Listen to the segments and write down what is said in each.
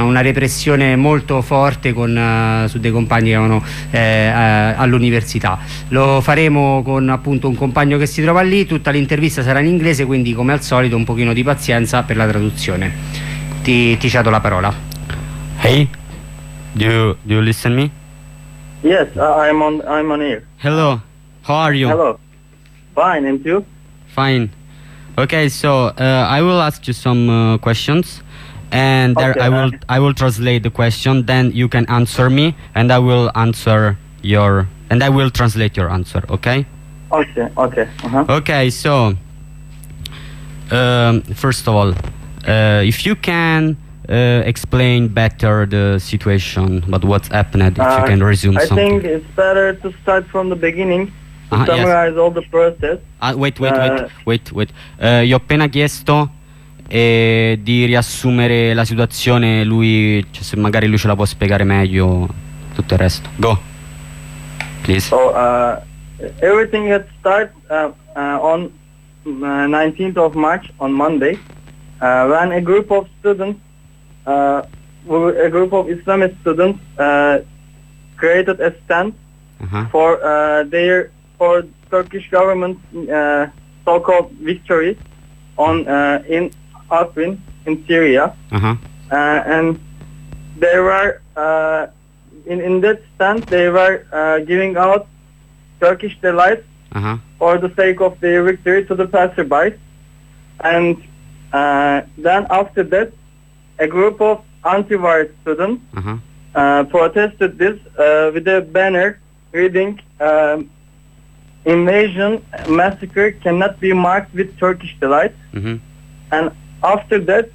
una repressione molto forte su dei compagni che erano all'università. Lo faremo con appunto un compagno che si trova lì, tutta l'intervista sarà in inglese, quindi come al solito un pochino di pazienza per la traduzione. Ti cedo la parola. Hey, do you listen me? Yes, I'm on air. Hello, how are you? Hello. Fine, and you? Fine. Okay, so I will ask you some questions, and there Okay, I will translate the question. Then you can answer me, and I will translate your answer. Okay? Okay. Okay. So first of all, if you can explain better the situation, but what's happened, if you can resume I something. think it's better to start from the beginning to Yes. summarize all the process. Wait. Gli ho appena chiesto di riassumere la situazione. Lui, cioè, se magari lui ce la può spiegare meglio tutto il resto. Go, please. So everything had started on 19th of March, on Monday, when a group of students, a group of Islamist students, created a stand for Turkish government so-called victory in Afrin in Syria, and they were in that stand they were giving out Turkish delights for the sake of their victory to the passersby, and then after that a group of anti-war students protested this with a banner reading "Invasion massacre cannot be marked with Turkish delight." And after that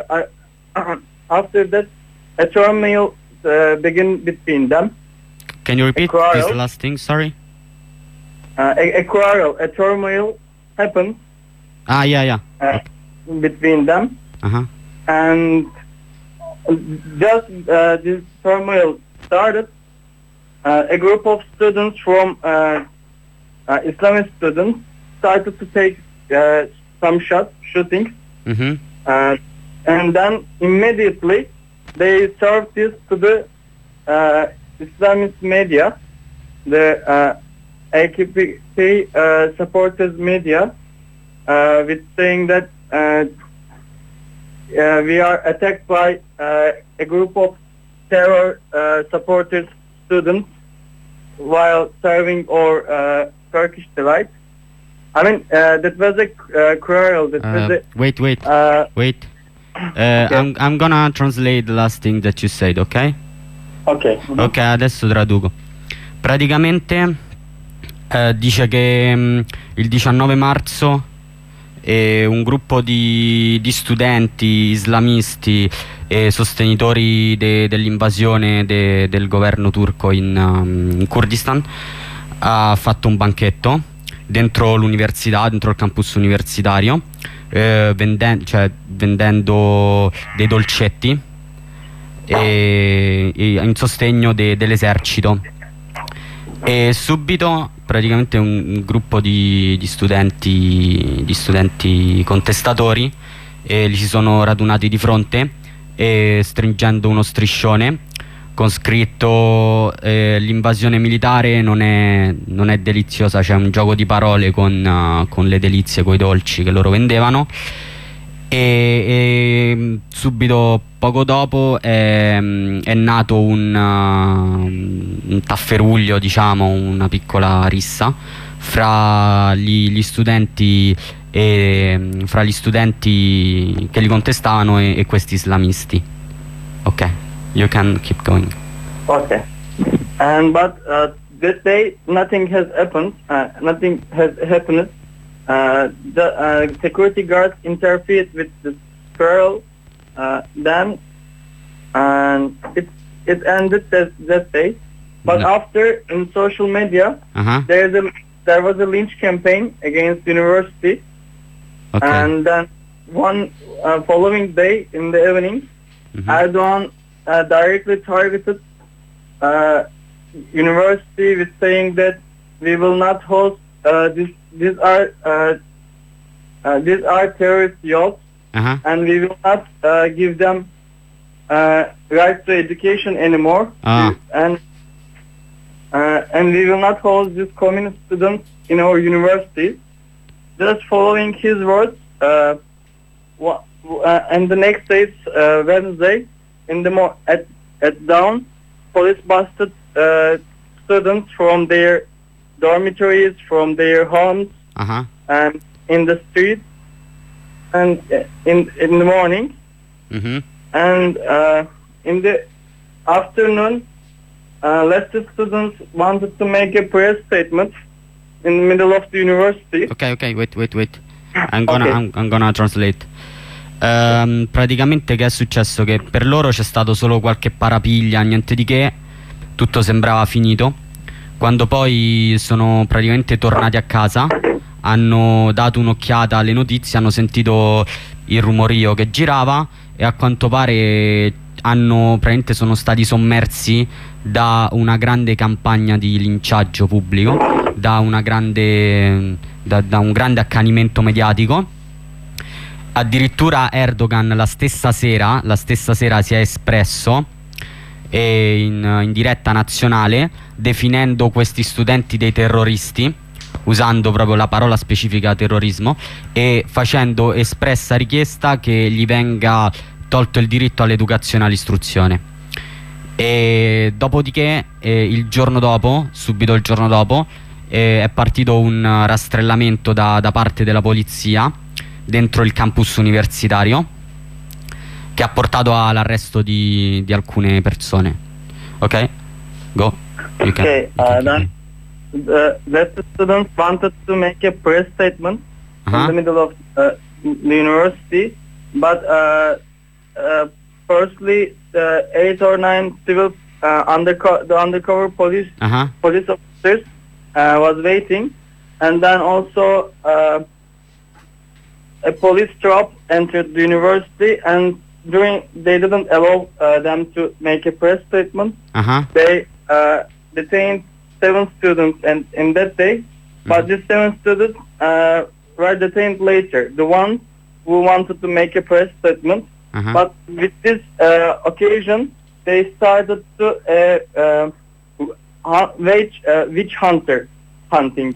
a turmoil began between them. Can you repeat this last thing? Sorry. A turmoil happened between them, and just this turmoil started. A group of students from Islamist students started to take some shootings, and then immediately they served this to the Islamist media, the AKP supporters media, with saying that we are attacked by a group of terror supporters students while serving our Turkish delight. I mean, that was a cruel. Wait. I'm gonna translate the last thing that you said, okay? Ok. Ok, adesso traduco. Praticamente dice che il 19 marzo un gruppo di studenti islamisti e sostenitori dell'invasione del governo turco in Kurdistan ha fatto un banchetto dentro l'università, dentro il campus universitario, vendendo dei dolcetti in sostegno dell'esercito, e subito praticamente un gruppo di studenti contestatori li si sono radunati di fronte, stringendo uno striscione con scritto l'invasione militare non è deliziosa. C'è un gioco di parole con le delizie, coi dolci che loro vendevano, e subito poco dopo è nato un tafferuglio, diciamo, una piccola rissa fra gli studenti che li contestavano e questi islamisti. Ok, you can keep going. Okay, but that day nothing has happened. The security guards interfered with the quarrel. Then it ended that day. But after, in social media, there was a lynch campaign against the university. Okay. And then one following day in the evening, Erdogan directly targeted university with saying that we will not host these are terrorist yachts, and we will not give them right to education anymore, and we will not hold these communist students in our university. Just following his words, and the next day, Wednesday, at dawn, police busted students from their dormitories, from their homes, and in the street, and in the morning, and in the afternoon, leftist students wanted to make a press statement in the middle of the university. Ok, wait. I'm gonna translate. Praticamente che è successo? Che per loro c'è stato solo qualche parapiglia, niente di che, tutto sembrava finito. Quando poi sono praticamente tornati a casa, hanno dato un'occhiata alle notizie, hanno sentito il rumorio che girava e a quanto pare praticamente sono stati sommersi da una grande campagna di linciaggio pubblico, da un grande accanimento mediatico. Addirittura Erdogan la stessa sera si è espresso in diretta nazionale definendo questi studenti dei terroristi, usando proprio la parola specifica terrorismo e facendo espressa richiesta che gli venga tolto il diritto all'educazione e all'istruzione. E dopodiché subito il giorno dopo è partito un rastrellamento da parte della polizia dentro il campus universitario, che ha portato all'arresto di alcune persone. Ok? Go. Okay, then the students wanted to make a press statement in the middle of the university, but firstly, 8 or 9 civil undercover police officers was waiting, and then also a police troop entered the university, and they didn't allow them to make a press statement. They detained 7 students in that day, but these 7 students were detained later, the ones who wanted to make a press statement. But with this occasion, they started to witch hunting.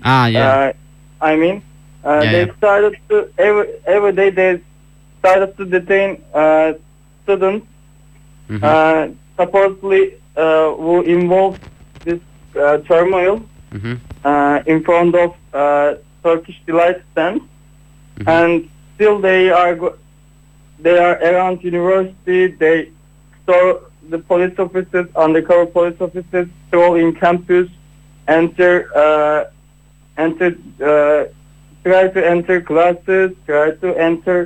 They started to every day they started to detain students supposedly who involved this turmoil in front of Turkish Delight stand, and still they are around university. They store the police officers, undercover police officers, stroll in campus, try to enter classes, try to enter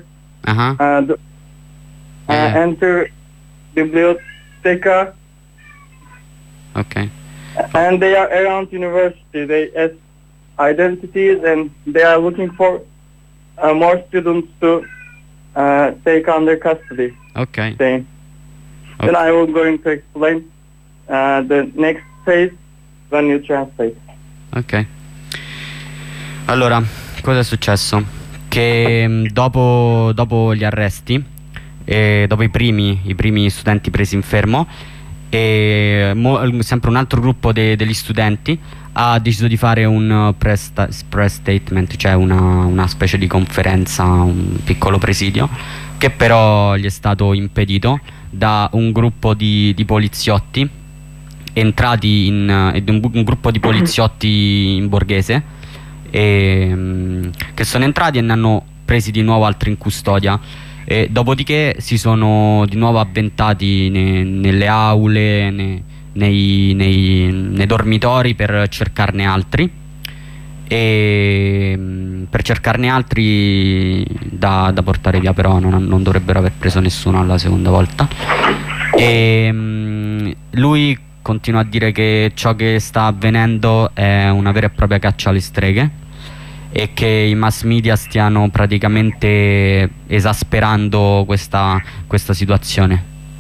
enter biblioteca. Okay. And they are around university. They as identities, and they are looking for more students to take under custody. Okay. Then I will going to explain the next phase when you translate. Ok. Allora, cosa è successo? Che dopo gli arresti, dopo i primi studenti presi in fermo, sempre un altro gruppo degli studenti ha deciso di fare un press statement, cioè una specie di conferenza, un piccolo presidio, che però gli è stato impedito da un gruppo di poliziotti entrati un gruppo di poliziotti in borghese, che sono entrati e ne hanno presi di nuovo altri in custodia, e dopodiché si sono di nuovo avventati nelle aule, nei dormitori per cercarne altri, da portare via, però non dovrebbero aver preso nessuno alla seconda volta. E lui continua a dire che ciò che sta avvenendo è una vera e propria caccia alle streghe e che i mass media stiano praticamente esasperando questa situazione,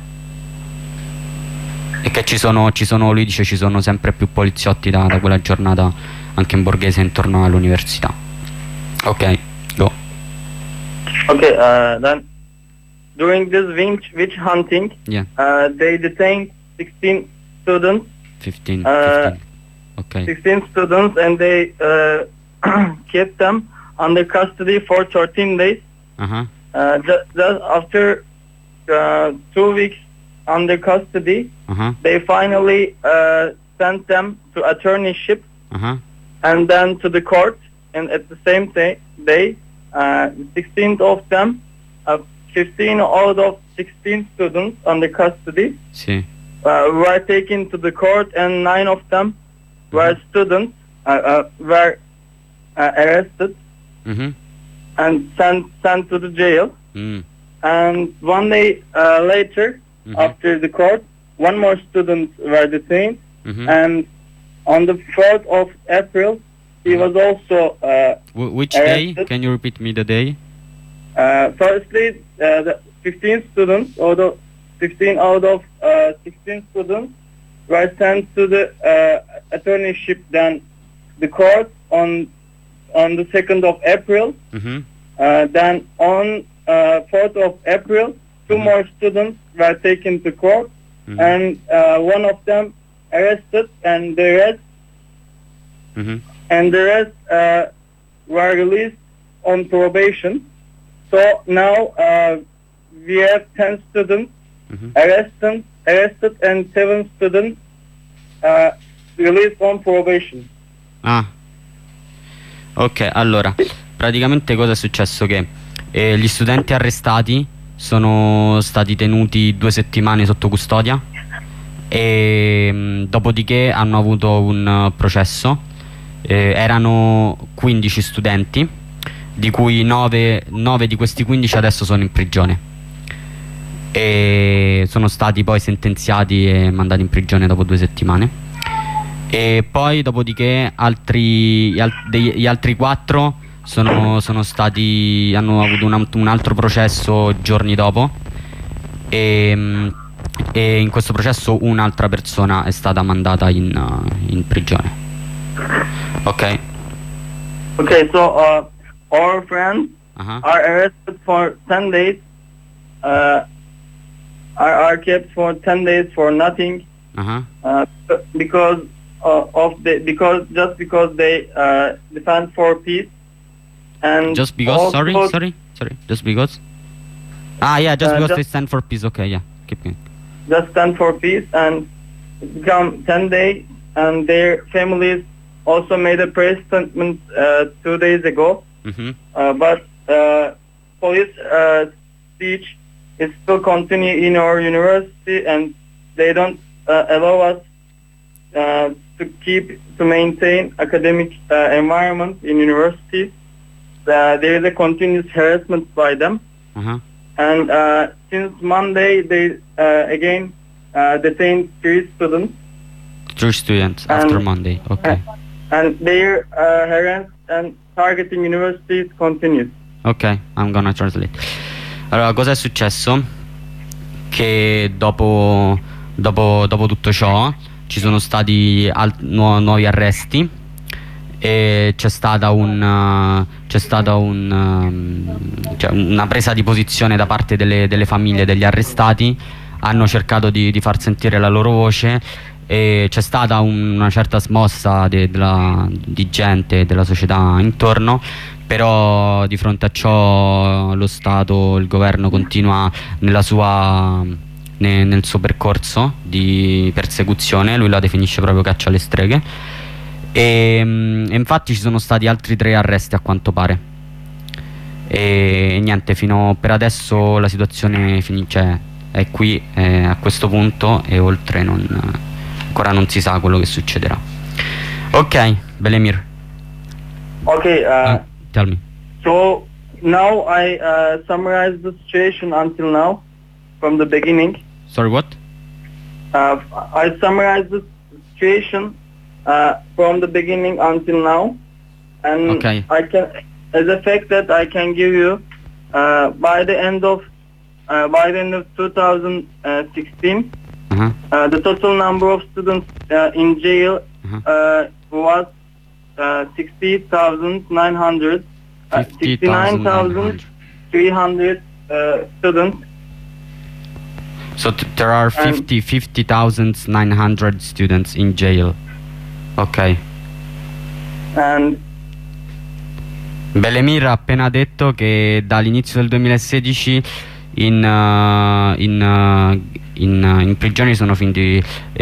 e che lui dice ci sono sempre più poliziotti da quella giornata anche in borghese intorno all'università. Ok, go. Okay, then during this witch hunting, they detained 16 students. 15. Okay. 16 students, and they kept them under custody for 13 days. Just after 2 weeks under custody, they finally sent them to attorneyship and then to the court. And at the same day, 16 of them, 15 out of 16 students under custody were taken to the court, and 9 of them were students, were arrested and sent to the jail. And 1 day later, after the court, 1 more student were detained, and on the 4th of April, he was also which arrested. day? Can you repeat me the day? Firstly, the 15 students, although 15 out of 16 students were sent to the attorneyship, then the court on the 2nd of April. Then on 4th of April, 2 more students were taken to court, and 1 of them arrested, and the rest were released on probation. So now we have 10 students arrested, and 7 students released on probation. Ok, allora, praticamente cosa è successo? Che gli studenti arrestati sono stati tenuti 2 settimane sotto custodia e dopodiché hanno avuto un processo. Erano 15 studenti, di cui 9 di questi 15 adesso sono in prigione e sono stati poi sentenziati e mandati in prigione dopo 2 settimane. E poi dopodiché gli altri 4 hanno avuto un altro processo giorni dopo, e in questo processo un'altra persona è stata mandata in prigione. Okay. Okay, so our friends are arrested for 10 days, are kept for 10 days for nothing, because they defend for peace, and just because sorry just because they stand for peace. Okay, yeah, keep going. Just stand for peace, and it become 10 days, and their families also made a press statement 2 days ago, but police speech is still continue in our university, and they don't allow us to maintain academic environment in universities. There is a continuous harassment by them, and since Monday they again detained 3 students. 3 students after Monday, okay. And their harassment and targeting universities continues. Ok, I'm gonna translate. Allora, cosa è successo? Che dopo tutto ciò ci sono stati nuovi arresti e c'è stata una presa di posizione da parte delle famiglie degli arrestati. Hanno cercato di far sentire la loro voce e c'è stata una certa smossa di gente, della società intorno, però di fronte a ciò lo Stato, il governo continua nel suo percorso di persecuzione. Lui la definisce proprio caccia alle streghe, e infatti ci sono stati altri 3 arresti a quanto pare, e niente, fino per adesso la situazione è qui, a questo punto, e oltre ancora non si sa quello che succederà. Ok, Belemir. Okay, tell me. So now I summarize the situation until now from the beginning. Sorry, what? I summarize the situation from the beginning until now, and okay. I can, as a fact that I can give you, by the end of 2016, the total number of students in jail was 69,300 students, So there are 50,900 students in jail. Ok. And Belemir ha appena detto che dall'inizio del 2016 in prigione sono finiti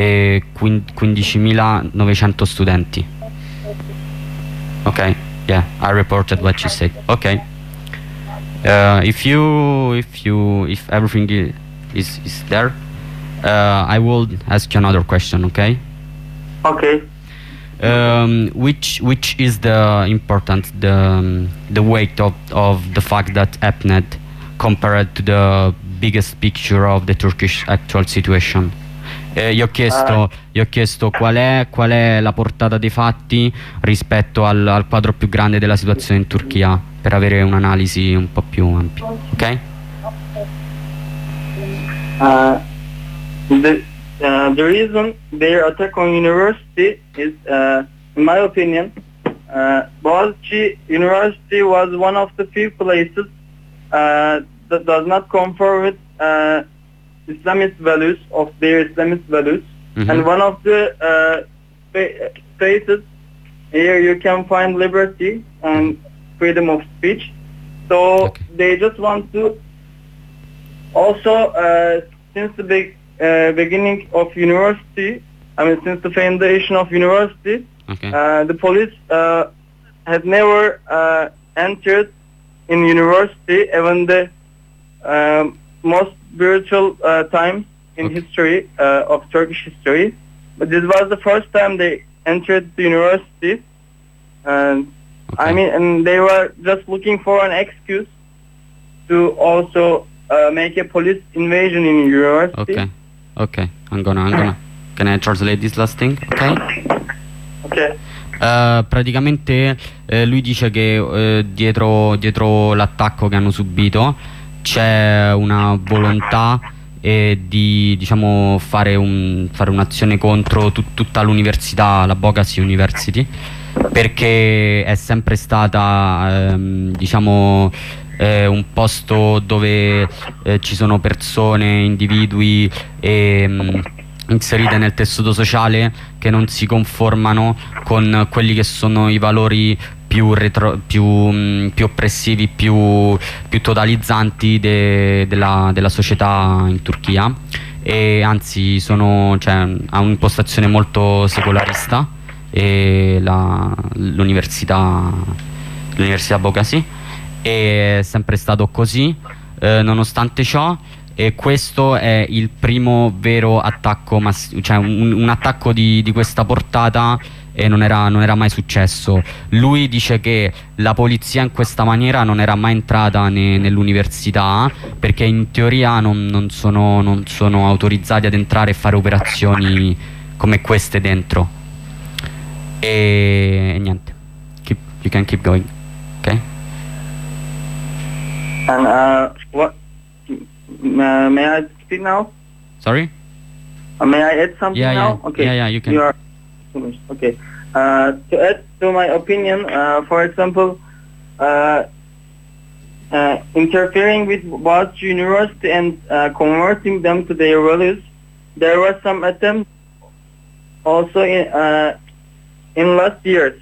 15.900 studenti. Ok, yeah, I reported what you said. Ok. If everything is there, I will ask you another question. Okay. Okay. Which is the important the weight of the fact that EPNET compared to the biggest picture of the Turkish actual situation? Gli ho chiesto qual è la portata dei fatti rispetto al quadro più grande della situazione in Turchia, per avere un'analisi un po' più ampia. Ok? The reason their attack on university is, in my opinion, Boğaziçi University was one of the few places that does not conform with Islamist values, and one of the spaces here you can find liberty and freedom of speech. So they just want to also, since the beginning of university, since the foundation of university, the police had never entered in university, even the most brutal times in history of Turkish history. But this was the first time they entered the university, and and they were just looking for an excuse to also make a police invasion in university. Ok, I'm gonna can I translate this last thing? Ok. Praticamente lui dice che dietro l'attacco che hanno subito c'è una volontà di, diciamo, fare un'azione contro tutta l'università, la Boğaziçi University, perché è sempre stata diciamo un posto dove ci sono persone, individui inserite nel tessuto sociale che non si conformano con quelli che sono i valori più oppressivi, più totalizzanti della società in Turchia, e anzi ha un'impostazione molto secolarista, e l'università Boğaziçi è sempre stato così, nonostante ciò. E questo è il primo vero attacco, cioè un attacco di questa portata, e non era mai successo. Lui dice che la polizia in questa maniera non era mai entrata nell'università, perché in teoria non sono autorizzati ad entrare e fare operazioni come queste dentro. E niente, you can keep going, ok? And what? May I speak now? Sorry? May I add something now? Okay. Yeah, you can. You are finished. Okay. To add to my opinion, for example, interfering with Boğaziçi University and converting them to their values, there was some attempt also in last years.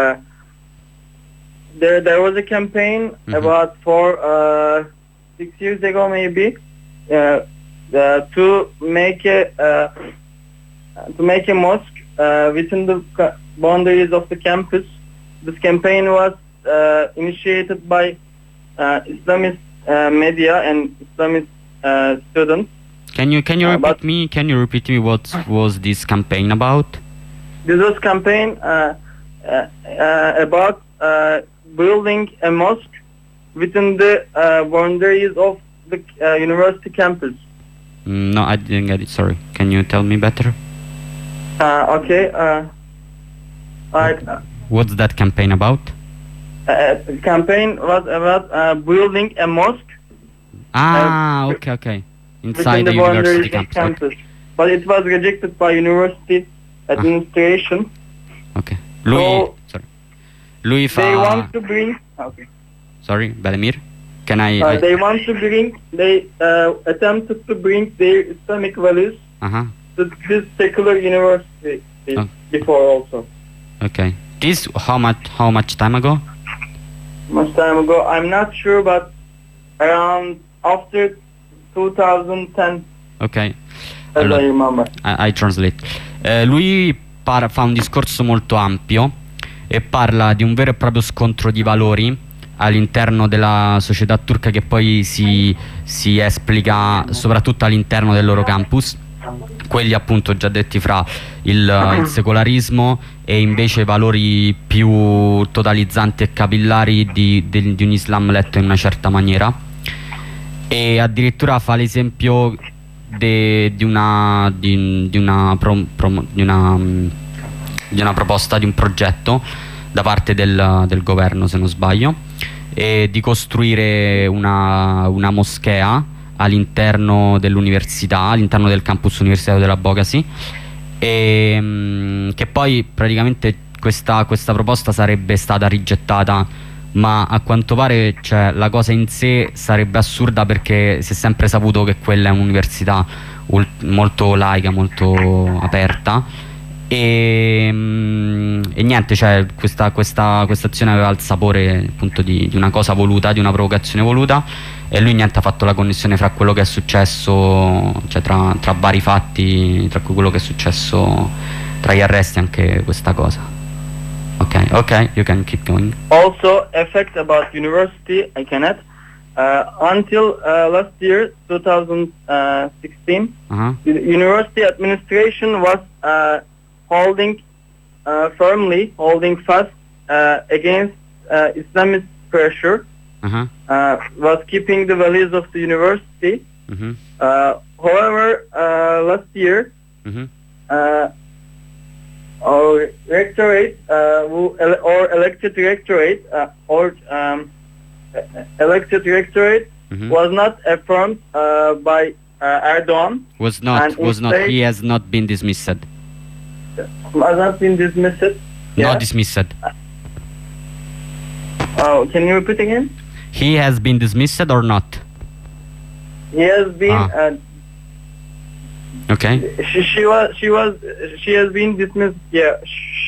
There was a campaign about 6 years ago maybe, to make a mosque within the boundaries of the campus. This campaign was initiated by Islamist media and Islamist students. Can you repeat me? Can you repeat me what was this campaign about? This was campaign about building a mosque within the boundaries of the university campus. No, I didn't get it. Sorry. Can you tell me better? Okay. What's that campaign about? The campaign was about building a mosque. Okay. Inside the university campus. Okay. But it was rejected by university administration. Okay. They want to bring. Okay. Sorry, Belemir? Can I? They want to bring. They attempted to bring their Islamic values to this secular university before also. Okay. This how much time ago? Much time ago, I'm not sure, but around after 2010. Ok. Allora, I remember. I translate. Lui fa un discorso molto ampio e parla di un vero e proprio scontro di valori all'interno della società turca, che poi si esplica soprattutto all'interno del loro campus, quelli appunto già detti fra il secolarismo e invece i valori più totalizzanti e capillari di un Islam letto in una certa maniera. E addirittura fa l'esempio di una proposta, di un progetto da parte del governo, se non sbaglio, e di costruire una moschea all'interno dell'università, all'interno del campus universitario dell'Abogasi, e che poi praticamente questa proposta sarebbe stata rigettata, ma a quanto pare, cioè, la cosa in sé sarebbe assurda, perché si è sempre saputo che quella è un'università molto laica, molto aperta, e niente, cioè questa azione aveva il sapore appunto di una cosa voluta, di una provocazione voluta, e lui niente ha fatto la connessione fra quello che è successo, cioè tra vari fatti, tra quello che è successo, tra gli arresti, anche questa cosa. Okay, you can keep going. Also, effect about university, I can add. Until last year, 2016, the university administration was holding fast against Islamist pressure. Was keeping the values of the university. However, last year, our rectorate or elected rectorate was not affirmed by Erdogan. Was not. He has not been dismissed. Has not been dismissed. Not dismissed. Oh, can you repeat again? He has been dismissed or not? He has been. Okay. She has been dismissed. Yeah.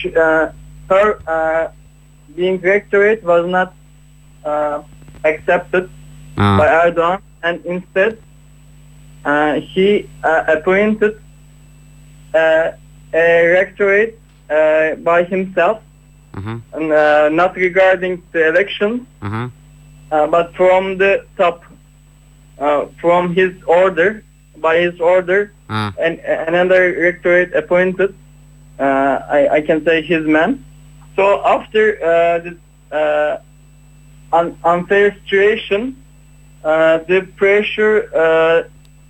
Her being rectorate was not accepted by Erdogan, and instead he appointed a rectorate by himself, and not regarding the election, but from the top, from his order, by his order, and another rectorate appointed, I can say his man. So after this unfair situation, the pressure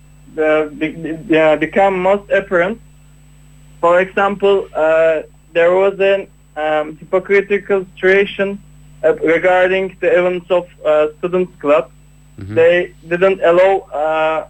become most apparent. For example, there was an hypocritical situation regarding the events of students' club. They didn't allow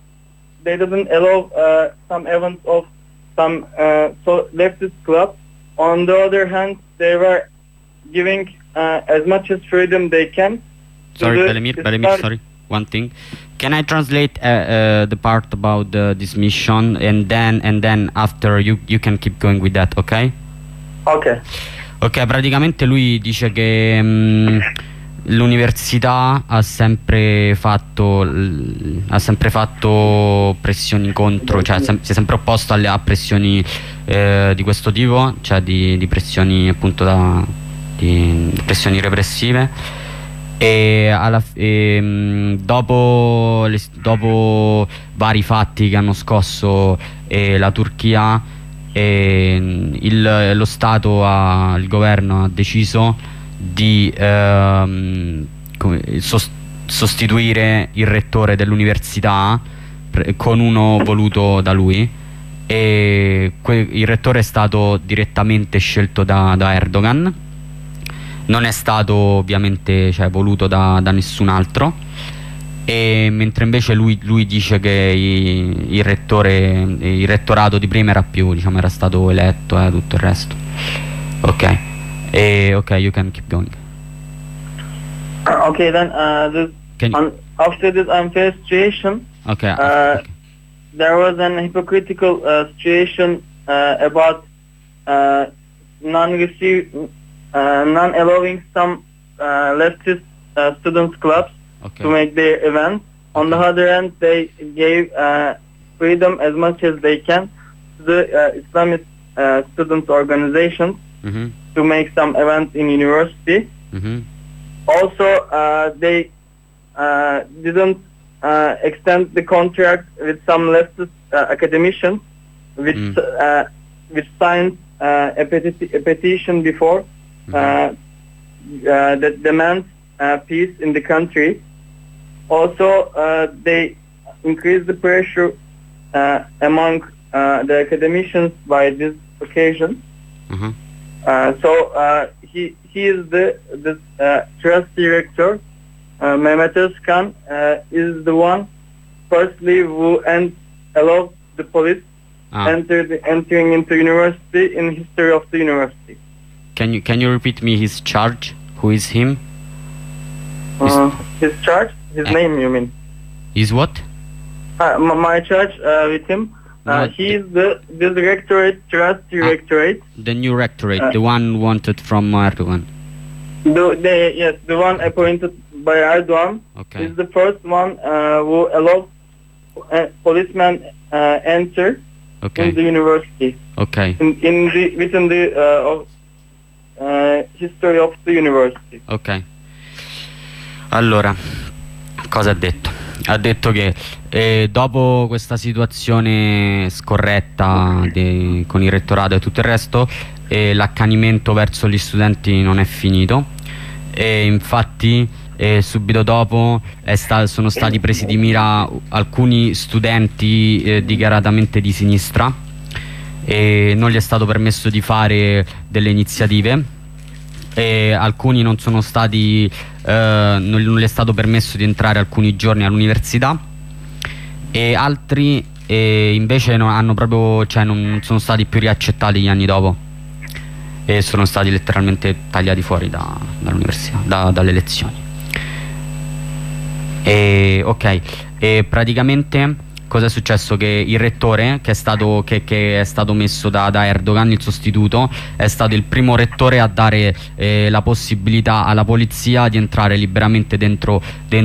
some events of some leftist club. On the other hand, they were giving as much as freedom they can. Sorry, Belemir, sorry. One thing. Can I translate the part about this mission, and then after you can keep going with that, ok? Ok, praticamente lui dice che l'università ha sempre fatto pressioni contro, cioè si è sempre opposto a pressioni di questo tipo, cioè di pressioni appunto di pressioni repressive, e dopo vari fatti che hanno scosso la Turchia, lo Stato, il governo ha deciso di sostituire il rettore dell'università con uno voluto da lui, e il rettore è stato direttamente scelto da Erdogan, non è stato ovviamente, cioè, voluto da nessun altro, e mentre invece lui dice che il rettorato di prima era era stato eletto, tutto il resto. Ok, you can keep going. Okay, then after this unfair situation, Okay. there was an hypocritical situation about non-allowing some leftist students clubs to make their events. On the other hand, they gave freedom as much as they can to the Islamist student organizations to make some events in university. Also, they didn't extend the contract with some leftist academicians, which signed a petition before that demands peace in the country. Also, they increased the pressure among the academicians by this occasion. So he is the trust director. Mehmet Özkan is the one, firstly, who allowed the police entering into university in history of the university. Can you repeat me his charge? Who is him? His charge? His name, you mean? Is what? My charge with him. He is the directorate, trust directorate. The new rectorate, the one wanted from Erdogan. Yes, the one appointed by Erdogan. Okay. Is the first one who allowed policemen enter in the university. Okay. Within the history of the university. Ok. Allora, cosa ha detto? Ha detto che dopo questa situazione scorretta con il rettorato e tutto il resto, l'accanimento verso gli studenti non è finito, e infatti subito dopo sono stati presi di mira alcuni studenti dichiaratamente di sinistra, e non gli è stato permesso di fare delle iniziative, e alcuni non sono stati non gli è stato permesso di entrare alcuni giorni all'università, e altri invece hanno proprio, cioè non sono stati più riaccettati gli anni dopo, e sono stati letteralmente tagliati fuori dall'università, dalle lezioni. Ok, e praticamente cosa è successo? Che il rettore, che è stato messo da Erdogan, il sostituto, è stato il primo rettore a dare la possibilità alla polizia di entrare liberamente dentro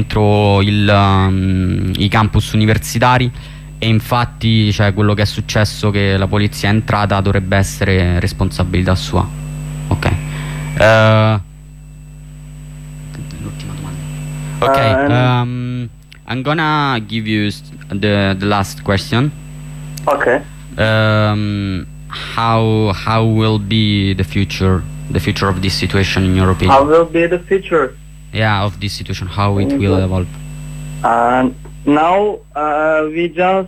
i campus universitari, e infatti, cioè, quello che è successo, che la polizia è entrata, dovrebbe essere responsabilità sua. Ok. L'ultima domanda. Ok. I'm gonna give you the last question. Okay. How will be the future of this situation in your opinion? How will be the future? Yeah, of this situation, how it will evolve. Now we just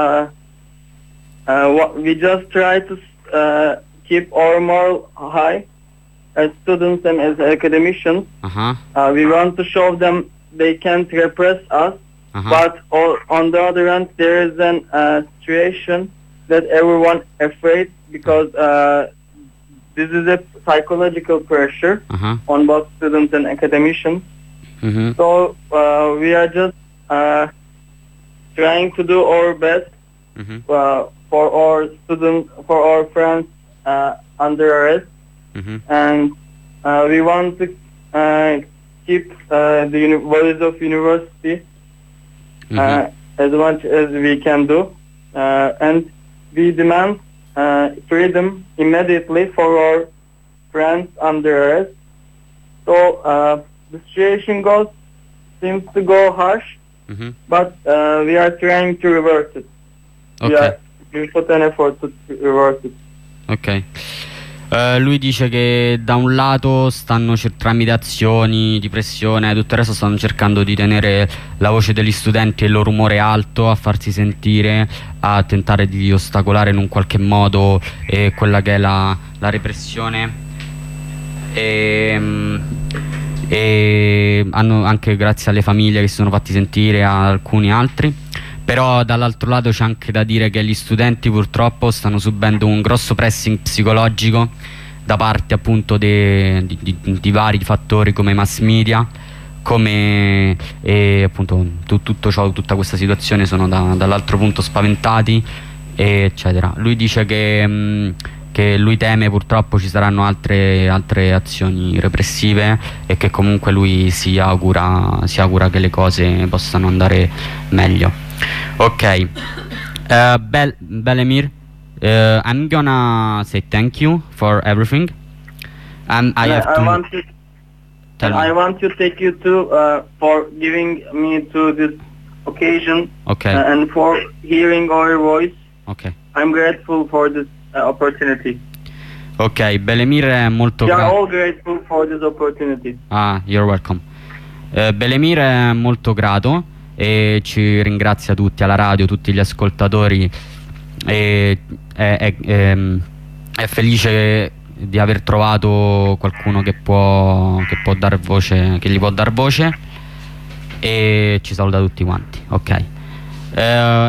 try to keep our moral high as students and as academicians. We want to show them they can't repress us, but on the other hand, there is a situation that everyone afraid, because this is a psychological pressure on both students and academicians. So we are just trying to do our best for our students, for our friends under arrest, and we want to keep the values of university as much as we can do, and we demand freedom immediately for our friends under arrest. So the situation seems to go harsh, but we are trying to reverse it. Okay. We put an effort to reverse it. Ok. Lui dice che da un lato stanno tramite azioni di pressione e tutto il resto stanno cercando di tenere la voce degli studenti e il loro rumore alto, a farsi sentire, a tentare di ostacolare in un qualche modo quella che è la repressione, e hanno anche, grazie alle famiglie che si sono fatti sentire, a alcuni altri. Però dall'altro lato c'è anche da dire che gli studenti purtroppo stanno subendo un grosso pressing psicologico da parte appunto di vari fattori come mass media, siccome appunto tutto ciò, tutta questa situazione sono dall'altro punto spaventati, eccetera. Lui dice che lui teme purtroppo ci saranno altre azioni repressive e che comunque lui si augura che le cose possano andare meglio. Ok, Belemir, I'm gonna say thank you for everything. I want to thank you too for giving me to this occasion, and for hearing our voice. Okay. I'm grateful for this opportunity. Ok, Belemir è molto We are all grateful for this opportunity. Ah, you're welcome. Belemir è molto grato e ci ringrazia tutti alla radio, tutti gli ascoltatori, e è felice di aver trovato qualcuno che può dar voce, che gli può dar voce, e ci saluta tutti quanti. Ok.